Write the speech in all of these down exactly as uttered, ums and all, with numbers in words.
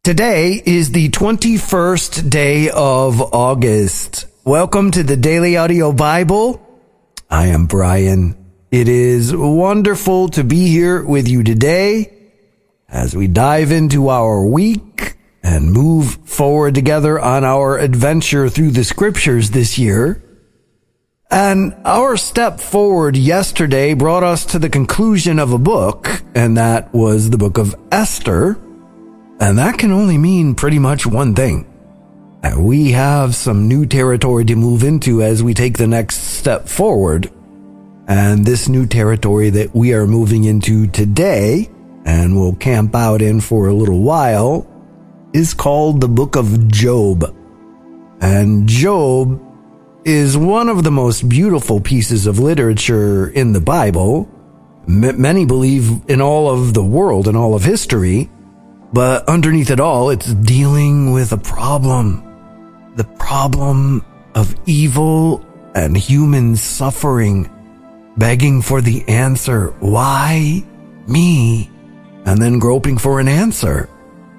Today is the twenty-first day of August. Welcome to the Daily Audio Bible. I am Brian. It is wonderful to be here with you today as we dive into our week and move forward together on our adventure through the scriptures this year. And our step forward yesterday brought us to the conclusion of a book, and that was the book of Esther. And that can only mean pretty much one thing. And we have some new territory to move into as we take the next step forward. And this new territory that we are moving into today, and will camp out in for a little while, is called the book of Job. And Job is one of the most beautiful pieces of literature in the Bible. M- many believe in all of the world and all of history. But underneath it all, it's dealing with a problem. The problem of evil and human suffering, begging for the answer, why me? And then groping for an answer.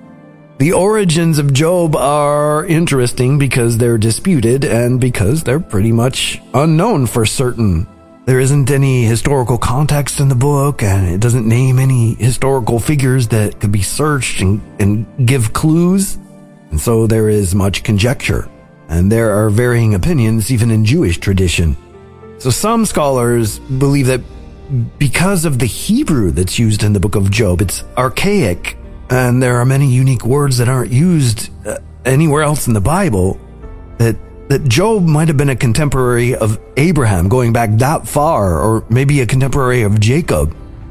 The origins of Job are interesting because they're disputed and because they're pretty much unknown for certain. There isn't any historical context in the book, and it doesn't name any historical figures that could be searched and, and give clues. And so there is much conjecture. And there are varying opinions even in Jewish tradition. So some scholars believe that because of the Hebrew that's used in the book of Job, it's archaic, and there are many unique words that aren't used uh, anywhere else in the Bible, that that Job might have been a contemporary of Abraham, going back that far, or maybe a contemporary of Jacob.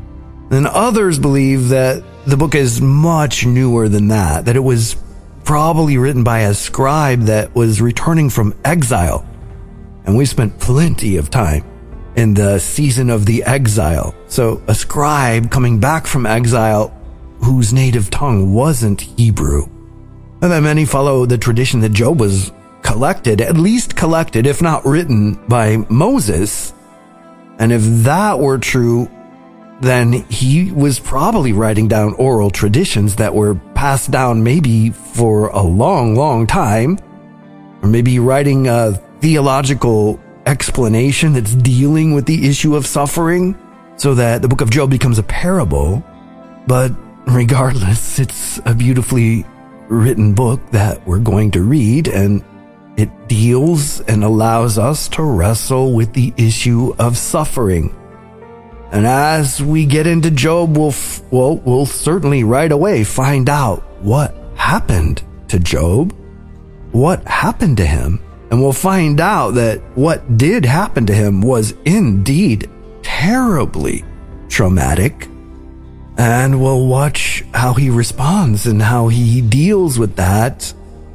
And others believe that the book is much newer than that, that it was probably written by a scribe that was returning from exile. And we spent plenty of time in the season of the exile. So a scribe coming back from exile whose native tongue wasn't Hebrew. And then many follow the tradition that Job was collected, at least collected, if not written, by Moses. And if that were true, then he was probably writing down oral traditions that were passed down maybe for a long, long time, or maybe writing a theological explanation that's dealing with the issue of suffering, so that the book of Job becomes a parable. But regardless, it's a beautifully written book that we're going to read, and it deals and allows us to wrestle with the issue of suffering. And as we get into Job, we'll, f- well, we'll certainly right away find out what happened to Job, what happened to him. And we'll find out that what did happen to him was indeed terribly traumatic. And we'll watch how he responds and how he deals with that.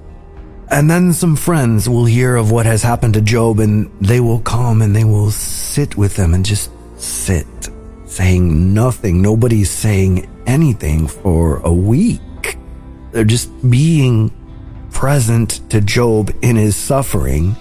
And then some friends will hear of what has happened to Job, and they will come and they will sit with him and just sit, saying nothing. Nobody's saying anything for a week. They're just being present to Job in his suffering.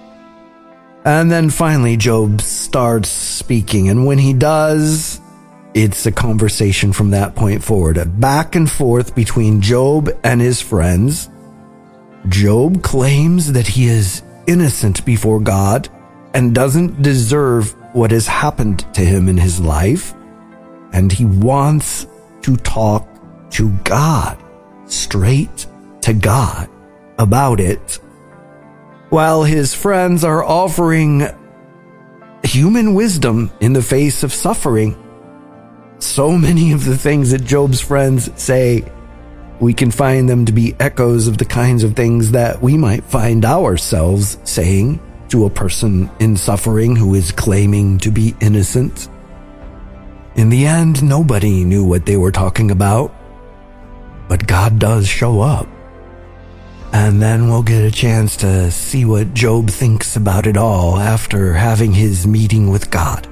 And then finally Job starts speaking, and when he does, it's a conversation from that point forward, a back and forth between Job and his friends. Job claims that he is innocent before God and doesn't deserve what has happened to him in his life. And he wants to talk to God, straight to God, about it, while his friends are offering human wisdom in the face of suffering. So many of the things that Job's friends say, we can find them to be echoes of the kinds of things that we might find ourselves saying to a person in suffering who is claiming to be innocent. In the end, nobody knew what they were talking about, but God does show up. And then we'll get a chance to see what Job thinks about it all after having his meeting with God.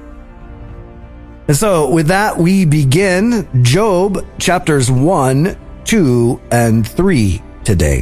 And so with that, we begin Job chapters one, two, and three today.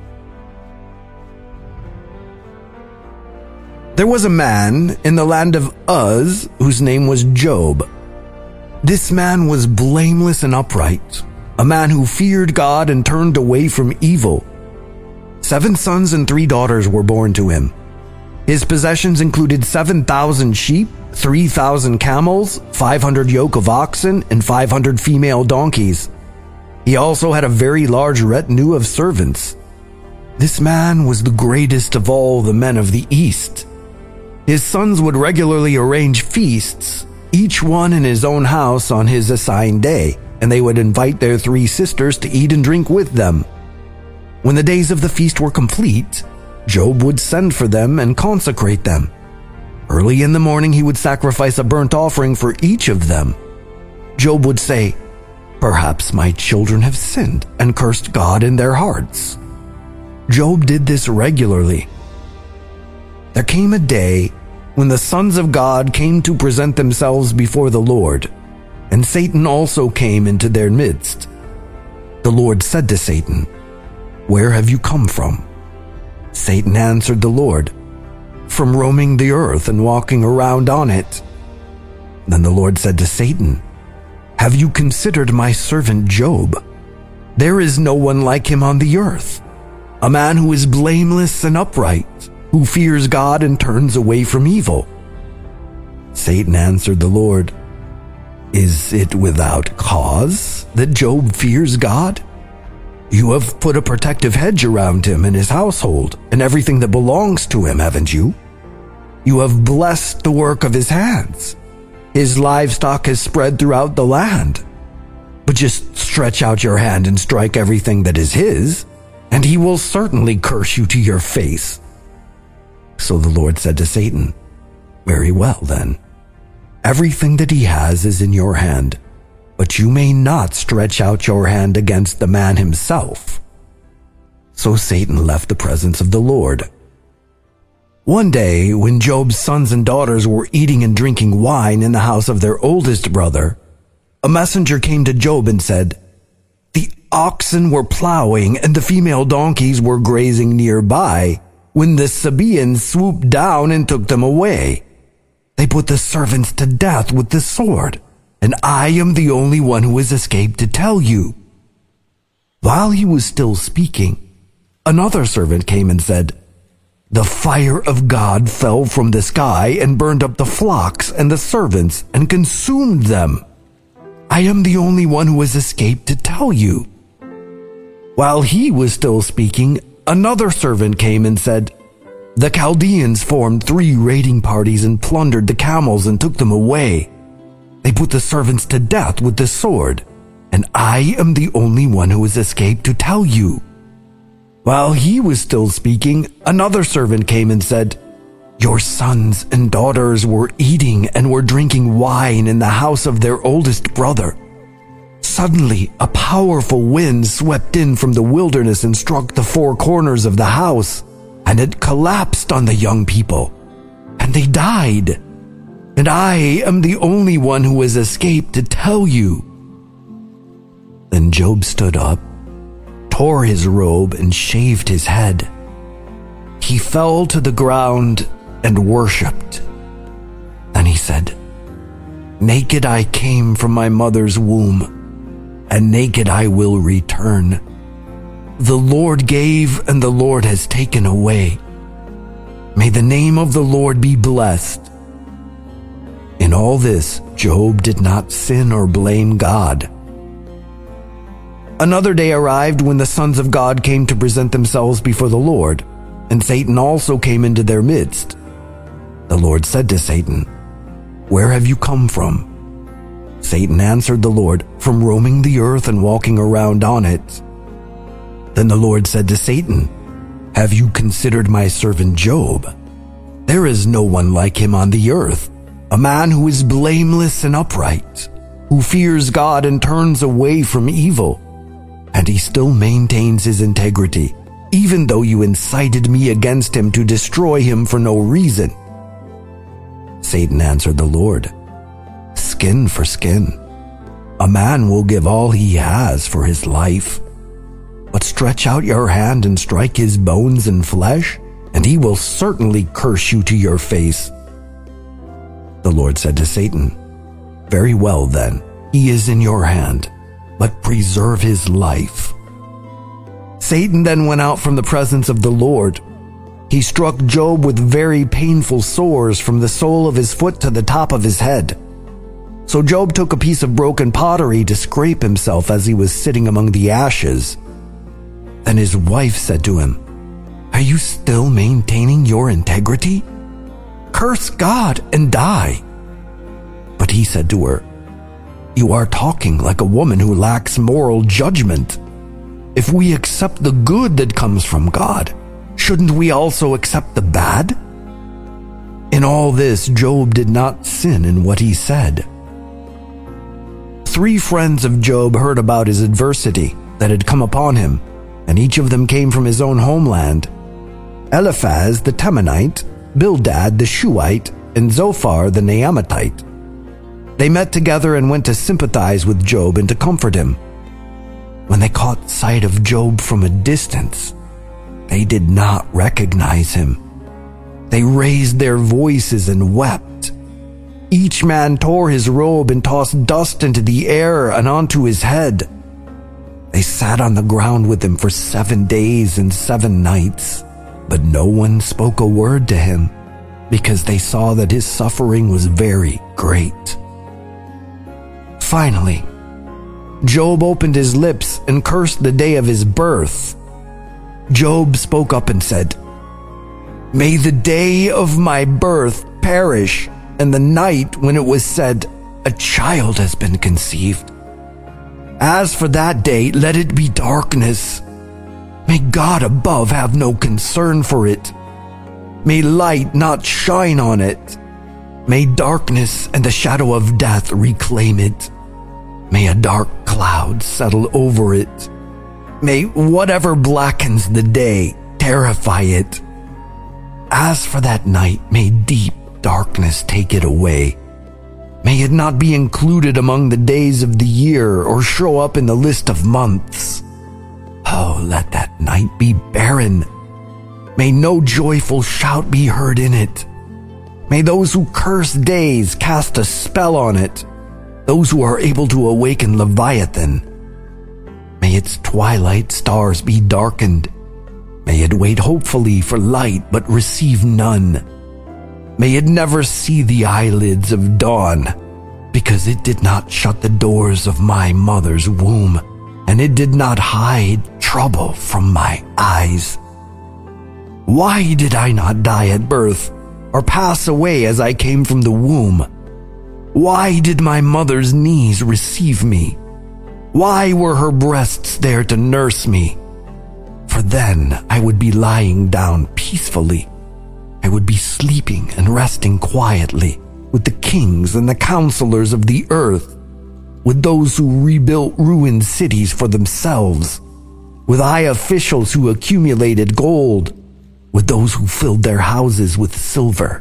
There was a man in the land of Uz whose name was Job. This man was blameless and upright, a man who feared God and turned away from evil. Seven sons and three daughters were born to him. His possessions included seven thousand sheep, three thousand camels, five hundred yoke of oxen, and five hundred female donkeys. He also had a very large retinue of servants. This man was the greatest of all the men of the East. His sons would regularly arrange feasts, each one in his own house on his assigned day, and they would invite their three sisters to eat and drink with them. When the days of the feast were complete, Job would send for them and consecrate them. Early in the morning he would sacrifice a burnt offering for each of them. Job would say, "Perhaps my children have sinned and cursed God in their hearts." Job did this regularly. There came a day when the sons of God came to present themselves before the Lord, and Satan also came into their midst. The Lord said to Satan, "Where have you come from?" Satan answered the Lord, "From roaming the earth and walking around on it." Then the Lord said to Satan, "Have you considered my servant Job? There is no one like him on the earth, a man who is blameless and upright, who fears God and turns away from evil." Satan answered the Lord, "Is it without cause that Job fears God? You have put a protective hedge around him and his household and everything that belongs to him, haven't you? You have blessed the work of his hands. His livestock has spread throughout the land. But just stretch out your hand and strike everything that is his, and he will certainly curse you to your face." So the Lord said to Satan, "Very well then. Everything that he has is in your hand, but you may not stretch out your hand against the man himself." So Satan left the presence of the Lord. One day, when Job's sons and daughters were eating and drinking wine in the house of their oldest brother, a messenger came to Job and said, "The oxen were plowing and the female donkeys were grazing nearby when the Sabaeans swooped down and took them away. They put the servants to death with the sword, and I am the only one who has escaped to tell you." While he was still speaking, another servant came and said, "The fire of God fell from the sky and burned up the flocks and the servants and consumed them. I am the only one who has escaped to tell you." While he was still speaking, another servant came and said, "The Chaldeans formed three raiding parties and plundered the camels and took them away. They put the servants to death with the sword, and I am the only one who has escaped to tell you." While he was still speaking, another servant came and said, "Your sons and daughters were eating and were drinking wine in the house of their oldest brother. Suddenly, a powerful wind swept in from the wilderness and struck the four corners of the house, and it collapsed on the young people, and they died. And I am the only one who has escaped to tell you." Then Job stood up, tore his robe, and shaved his head. He fell to the ground and worshipped. Then he said, "Naked I came from my mother's womb, and naked I will return. The Lord gave, and the Lord has taken away. May the name of the Lord be blessed." In all this, Job did not sin or blame God. Another day arrived when the sons of God came to present themselves before the Lord, and Satan also came into their midst. The Lord said to Satan, "Where have you come from?" Satan answered the Lord, "From roaming the earth and walking around on it." Then the Lord said to Satan, "Have you considered my servant Job? There is no one like him on the earth, a man who is blameless and upright, who fears God and turns away from evil. And he still maintains his integrity, even though you incited me against him to destroy him for no reason." Satan answered the Lord, "Skin for skin. A man will give all he has for his life. But stretch out your hand and strike his bones and flesh, and he will certainly curse you to your face." The Lord said to Satan, "Very well then, he is in your hand. but preserve his life." Satan then went out from the presence of the Lord. He struck Job with very painful sores from the sole of his foot to the top of his head. So Job took a piece of broken pottery to scrape himself as he was sitting among the ashes. Then his wife said to him, "Are you still maintaining your integrity? Curse God and die." But he said to her, "You are talking like a woman who lacks moral judgment. If we accept the good that comes from God, shouldn't we also accept the bad?" In all this, Job did not sin in what he said. Three friends of Job heard about his adversity that had come upon him, and each of them came from his own homeland. Eliphaz the Temanite, Bildad the Shuhite, and Zophar the Naamatite. They met together and went to sympathize with Job and to comfort him. When they caught sight of Job from a distance, they did not recognize him. They raised their voices and wept. Each man tore his robe and tossed dust into the air and onto his head. They sat on the ground with him for seven days and seven nights, but no one spoke a word to him because they saw that his suffering was very great. Finally, Job opened his lips and cursed the day of his birth. Job spoke up and said, "May the day of my birth perish, and the night when it was said, 'A child has been conceived.' As for that day, let it be darkness. May God above have no concern for it. May light not shine on it. May darkness and the shadow of death reclaim it. May a dark cloud settle over it. May whatever blackens the day terrify it. As for that night, may deep darkness take it away. May it not be included among the days of the year or show up in the list of months. Oh, let that night be barren. May no joyful shout be heard in it. May those who curse days cast a spell on it, those who are able to awaken Leviathan. May its twilight stars be darkened. May it wait hopefully for light but receive none. May it never see the eyelids of dawn, because it did not shut the doors of my mother's womb, and it did not hide trouble from my eyes. Why did I not die at birth, or pass away as I came from the womb? Why did my mother's knees receive me? Why were her breasts there to nurse me? For then I would be lying down peacefully. I would be sleeping and resting quietly with the kings and the counselors of the earth, with those who rebuilt ruined cities for themselves, with high officials who accumulated gold, with those who filled their houses with silver.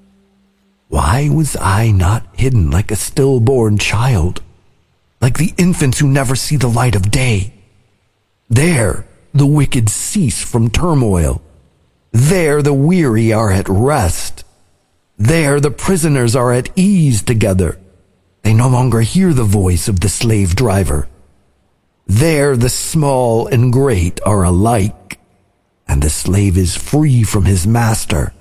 Why was I not hidden like a stillborn child, like the infants who never see the light of day? There the wicked cease from turmoil. There the weary are at rest. There the prisoners are at ease together. They no longer hear the voice of the slave driver. There the small and great are alike, and the slave is free from his master.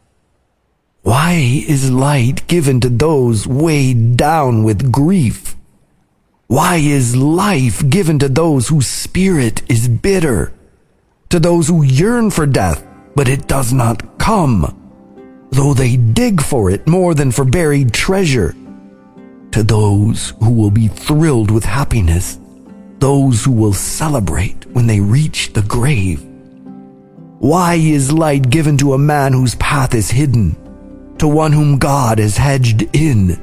Why is light given to those weighed down with grief? Why is life given to those whose spirit is bitter? To those who yearn for death, but it does not come, though they dig for it more than for buried treasure. To those who will be thrilled with happiness, those who will celebrate when they reach the grave. Why is light given to a man whose path is hidden, to one whom God has hedged in?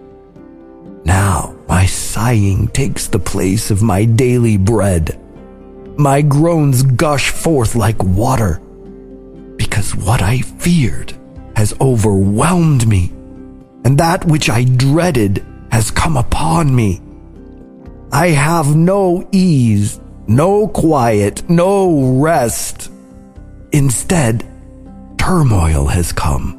Now my sighing takes the place of my daily bread. My groans gush forth like water, because what I feared has overwhelmed me, and that which I dreaded has come upon me. I have no ease, no quiet, no rest. Instead, turmoil has come.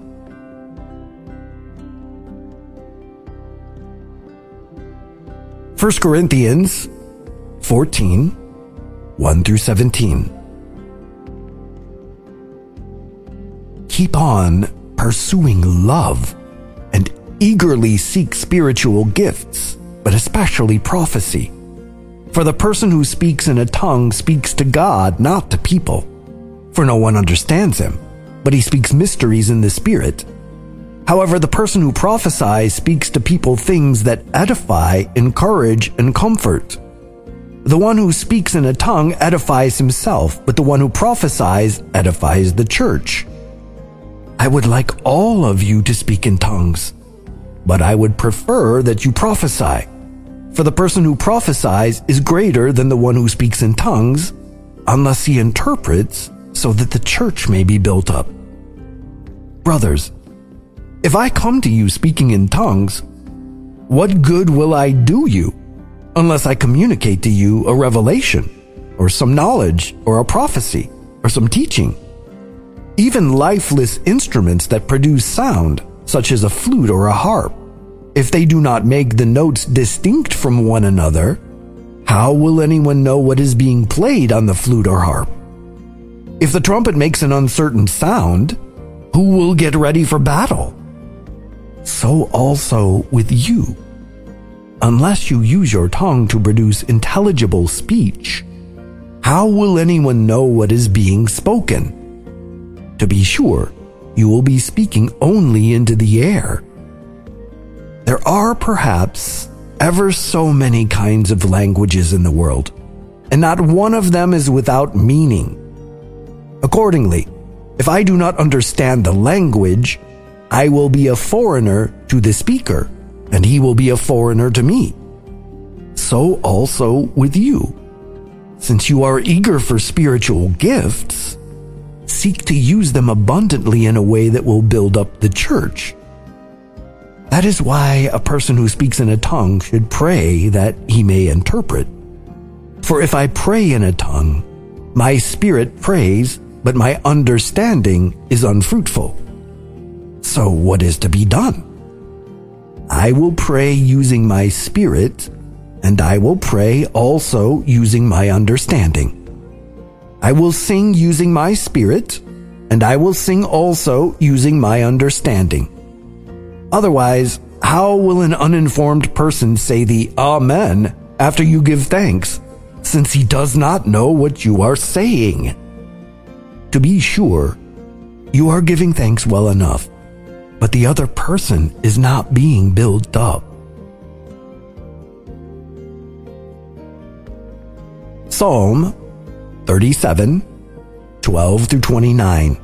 First Corinthians fourteen, one through seventeen. Keep on pursuing love and eagerly seek spiritual gifts, but especially prophecy. For the person who speaks in a tongue speaks to God, not to people. For no one understands him, but he speaks mysteries in the Spirit. However, the person who prophesies speaks to people things that edify, encourage, and comfort. The one who speaks in a tongue edifies himself, but the one who prophesies edifies the church. I would like all of you to speak in tongues, but I would prefer that you prophesy. For the person who prophesies is greater than the one who speaks in tongues, unless he interprets, so that the church may be built up. Brothers, if I come to you speaking in tongues, what good will I do you, unless I communicate to you a revelation, or some knowledge, or a prophecy, or some teaching? Even lifeless instruments that produce sound, such as a flute or a harp, if they do not make the notes distinct from one another, how will anyone know what is being played on the flute or harp? If the trumpet makes an uncertain sound, who will get ready for battle? So also with you. Unless you use your tongue to produce intelligible speech, how will anyone know what is being spoken? To be sure, you will be speaking only into the air. There are perhaps ever so many kinds of languages in the world, and not one of them is without meaning. Accordingly, if I do not understand the language, I will be a foreigner to the speaker, and he will be a foreigner to me. So also with you. Since you are eager for spiritual gifts, seek to use them abundantly in a way that will build up the church. That is why a person who speaks in a tongue should pray that he may interpret. For if I pray in a tongue, my spirit prays, but my understanding is unfruitful. So what is to be done? I will pray using my spirit, and I will pray also using my understanding. I will sing using my spirit, and I will sing also using my understanding. Otherwise, how will an uninformed person say the Amen after you give thanks, since he does not know what you are saying? To be sure, you are giving thanks well enough, but the other person is not being built up. Psalm thirty-seven, twelve through twenty-nine.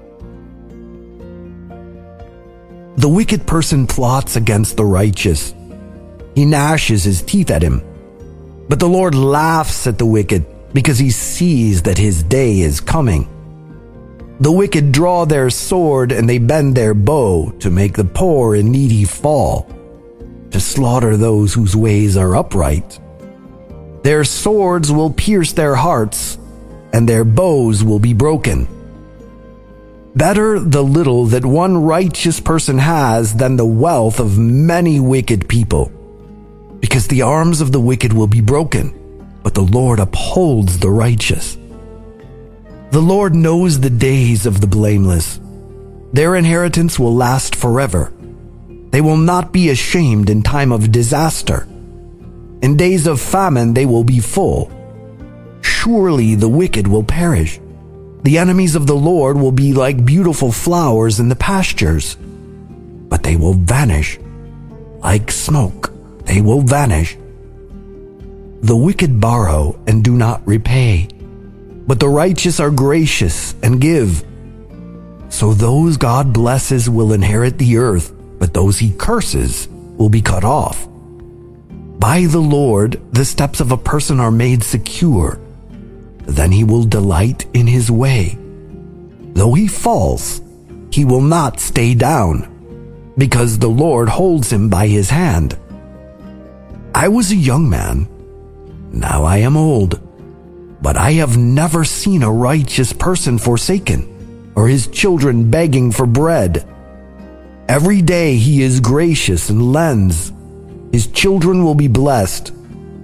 The wicked person plots against the righteous. He gnashes his teeth at him. But the Lord laughs at the wicked because he sees that his day is coming. The wicked draw their sword and they bend their bow to make the poor and needy fall, to slaughter those whose ways are upright. Their swords will pierce their hearts, and their bows will be broken. Better the little that one righteous person has than the wealth of many wicked people, because the arms of the wicked will be broken, but the Lord upholds the righteous. The Lord knows the days of the blameless. Their inheritance will last forever. They will not be ashamed in time of disaster. In days of famine they will be full. Surely the wicked will perish. The enemies of the Lord will be like beautiful flowers in the pastures. But they will vanish. Like smoke, they will vanish. The wicked borrow and do not repay, but the righteous are gracious and give. So those God blesses will inherit the earth, but those he curses will be cut off. By the Lord, the steps of a person are made secure. Then he will delight in his way. Though he falls, he will not stay down, because the Lord holds him by his hand. I was a young man, now I am old, but I have never seen a righteous person forsaken, or his children begging for bread. Every day he is gracious and lends. His children will be blessed.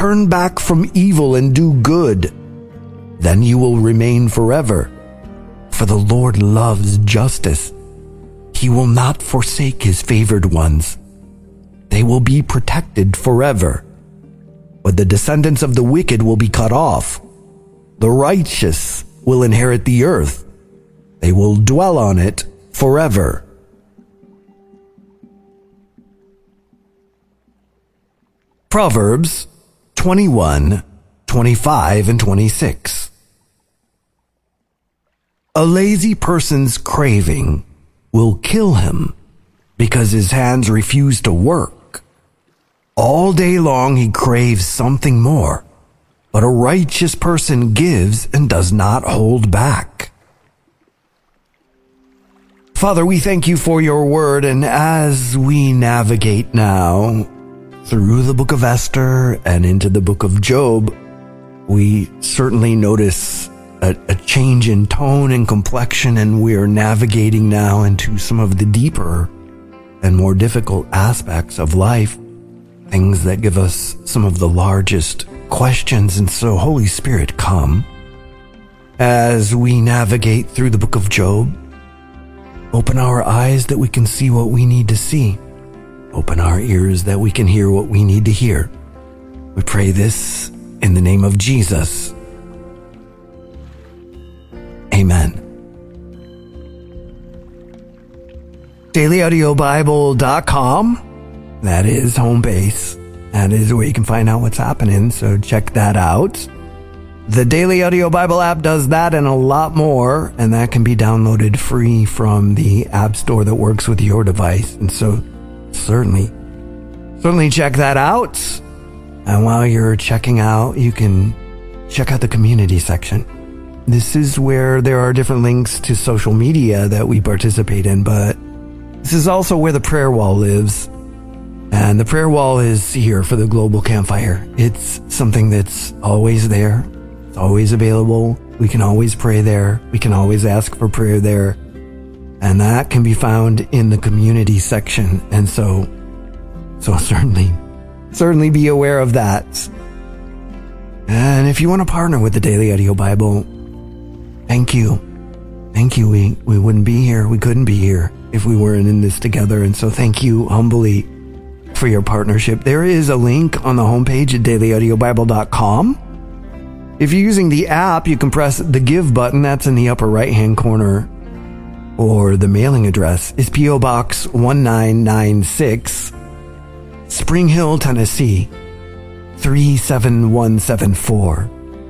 turn back from evil and do good. Then you will remain forever. For the Lord loves justice. He will not forsake his favored ones. They will be protected forever. But the descendants of the wicked will be cut off. The righteous will inherit the earth. They will dwell on it forever. Proverbs twenty-one, twenty-five, and twenty-six. A lazy person's craving will kill him because his hands refuse to work. All day long he craves something more, but a righteous person gives and does not hold back. Father, we thank you for your word, and as we navigate now through the book of Esther and into the book of Job, we certainly notice a, a change in tone and complexion, and we are navigating now into some of the deeper and more difficult aspects of life, things that give us some of the largest questions. And so, Holy Spirit, come as we navigate through the book of Job. Open our eyes that we can see what we need to see. Open our ears that we can hear what we need to hear. We pray this in the name of Jesus. Amen. daily audio bible dot com. That is home base. That is where you can find out what's happening, so check that out. The Daily Audio Bible app does that and a lot more, and that can be downloaded free from the app store that works with your device. And so certainly, certainly check that out. And while you're checking out, you can check out the community section. This is where there are different links to social media that we participate in, but this is also where the prayer wall lives. And the prayer wall is here for the Global Campfire. It's something that's always there. It's always available. We can always pray there. We can always ask for prayer there. And that can be found in the community section. And so, so certainly, certainly be aware of that. And if you want to partner with the Daily Audio Bible, thank you. Thank you. We, we wouldn't be here. We couldn't be here if we weren't in this together. And so thank you humbly for your partnership. There is a link on the homepage at daily audio bible dot com. If you're using the app, you can press the Give button. That's in the upper right-hand corner. Or the mailing address is P O Box one nine nine six, Spring Hill, Tennessee, three seven one seven four.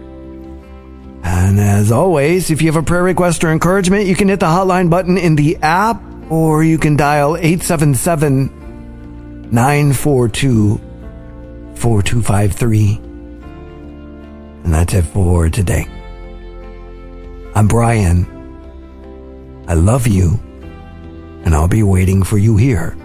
And as always, if you have a prayer request or encouragement, you can hit the hotline button in the app, or you can dial eight seven seven, nine four two, four two five three. And that's it for today. I'm Brian. I love you, and I'll be waiting for you here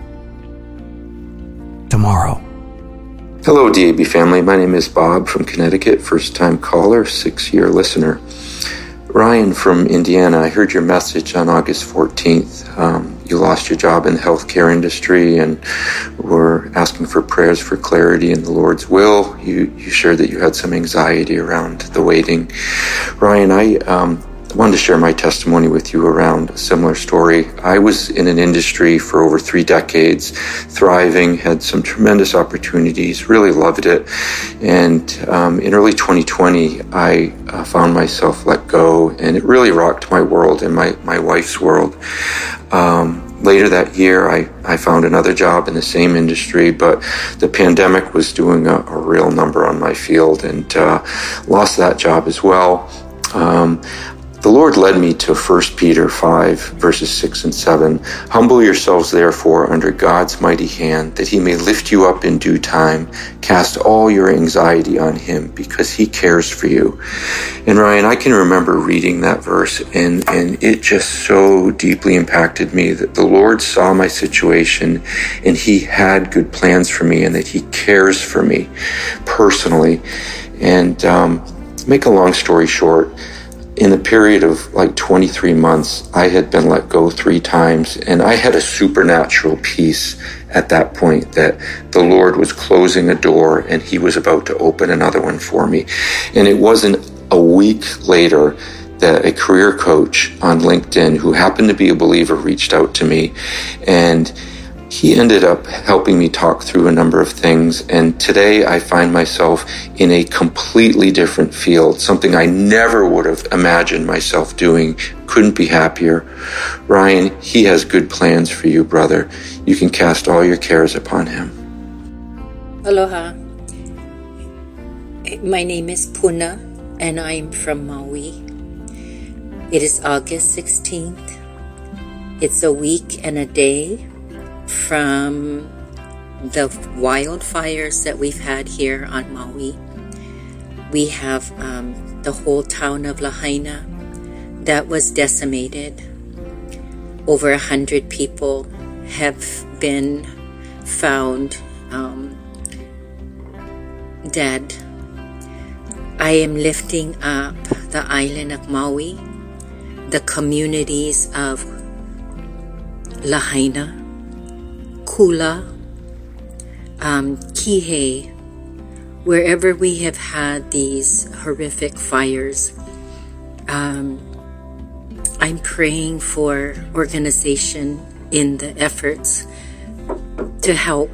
tomorrow. Hello, D A B family. My name is Bob from Connecticut, first-time caller, six-year listener. Ryan from Indiana, I heard your message on August fourteenth. Um, you lost your job in the healthcare industry and were asking for prayers for clarity in the Lord's will. You, you shared that you had some anxiety around the waiting. Ryan, I um, wanted to share my testimony with you around a similar story. I was in an industry for over three decades, thriving, had some tremendous opportunities, really loved it. And um, in early twenty twenty, I uh, found myself let go, and it really rocked my world and my, my wife's world. Um, Later that year, I, I found another job in the same industry, but the pandemic was doing a, a real number on my field, and uh, lost that job as well. Um, The Lord led me to First Peter five, verses six and seven. Humble yourselves, therefore, under God's mighty hand, that he may lift you up in due time. Cast all your anxiety on him, because he cares for you. And Ryan, I can remember reading that verse, and, and it just so deeply impacted me that the Lord saw my situation, and he had good plans for me, and that he cares for me personally. And um, make a long story short, in a period of like twenty-three months, I had been let go three times, and I had a supernatural peace at that point that the Lord was closing a door and he was about to open another one for me. And it wasn't a week later that a career coach on LinkedIn who happened to be a believer reached out to me, and he ended up helping me talk through a number of things. And today I find myself in a completely different field, something I never would have imagined myself doing. Couldn't be happier. Ryan, he has good plans for you, brother. You can cast all your cares upon him. Aloha. My name is Puna, and I'm from Maui. It is August sixteenth. It's a week and a day from the wildfires that we've had here on Maui. We have um, the whole town of Lahaina that was decimated. Over a hundred people have been found um, dead. I am lifting up the island of Maui, the communities of Lahaina, Kula, um, Kihei, wherever we have had these horrific fires. Um, I'm praying for organization in the efforts to help.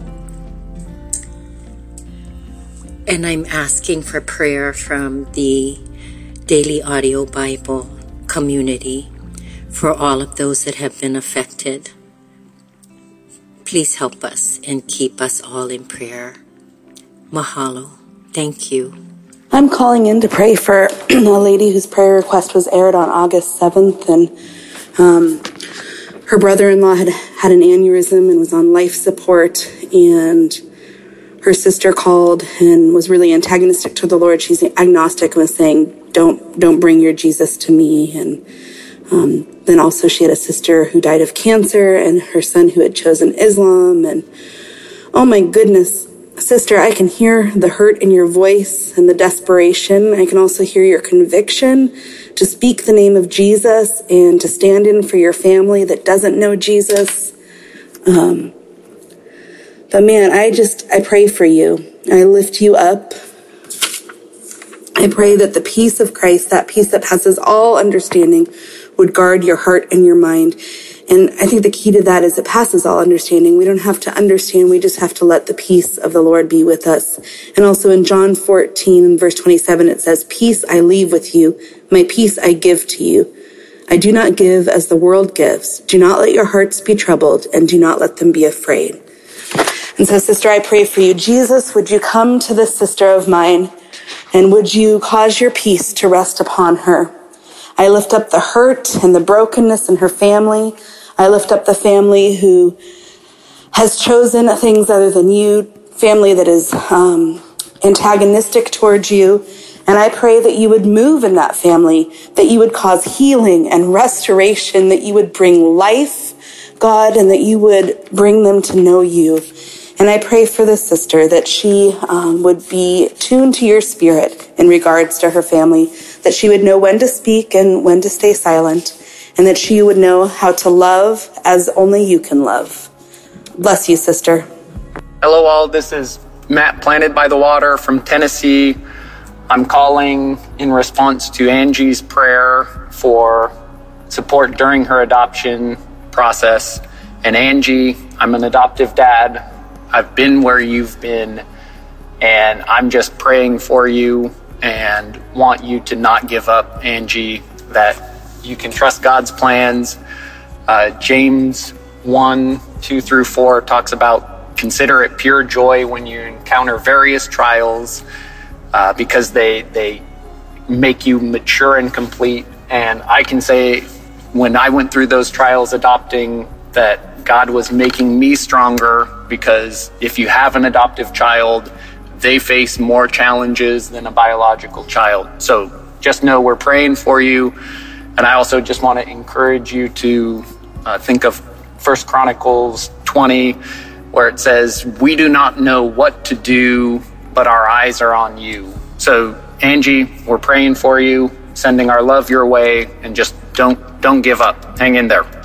And I'm asking for prayer from the Daily Audio Bible community for all of those that have been affected. Please help us and keep us all in prayer. Mahalo. Thank you. I'm calling in to pray for a lady whose prayer request was aired on August seventh, and um, her brother-in-law had had an aneurysm and was on life support, and her sister called and was really antagonistic to the Lord. She's agnostic and was saying, don't, don't bring your Jesus to me. And um, then also she had a sister who died of cancer and her son who had chosen Islam. And oh my goodness, sister, I can hear the hurt in your voice and the desperation. I can also hear your conviction to speak the name of Jesus and to stand in for your family that doesn't know Jesus. Um, but man, I just, I pray for you. I lift you up. I pray that the peace of Christ, that peace that passes all understanding, would guard your heart and your mind. And I think the key to that is it passes all understanding. We don't have to understand. We just have to let the peace of the Lord be with us. And also in John fourteen, verse twenty-seven, it says, peace I leave with you. My peace I give to you. I do not give as the world gives. Do not let your hearts be troubled, and do not let them be afraid. And so, sister, I pray for you. Jesus, would you come to this sister of mine, and would you cause your peace to rest upon her? I lift up the hurt and the brokenness in her family. I lift up the family who has chosen things other than you, family that is um, antagonistic towards you. And I pray that you would move in that family, that you would cause healing and restoration, that you would bring life, God, and that you would bring them to know you. And I pray for this sister that she um, would be tuned to your spirit in regards to her family, that she would know when to speak and when to stay silent, and that she would know how to love as only you can love. Bless you, sister. Hello all, this is Matt Planted by the Water from Tennessee. I'm calling in response to Angie's prayer for support during her adoption process. And Angie, I'm an adoptive dad. I've been where you've been, and I'm just praying for you and want you to not give up, Angie, that you can trust God's plans. Uh, James one, two through four talks about consider it pure joy when you encounter various trials uh, because they they make you mature and complete. And I can say when I went through those trials adopting that God was making me stronger, because if you have an adoptive child, they face more challenges than a biological child. So just know we're praying for you. And I also just want to encourage you to uh, think of First Chronicles twenty, where it says, we do not know what to do, but our eyes are on you. So Angie, we're praying for you. sending our love your way, and just don't don't give up. Hang in there.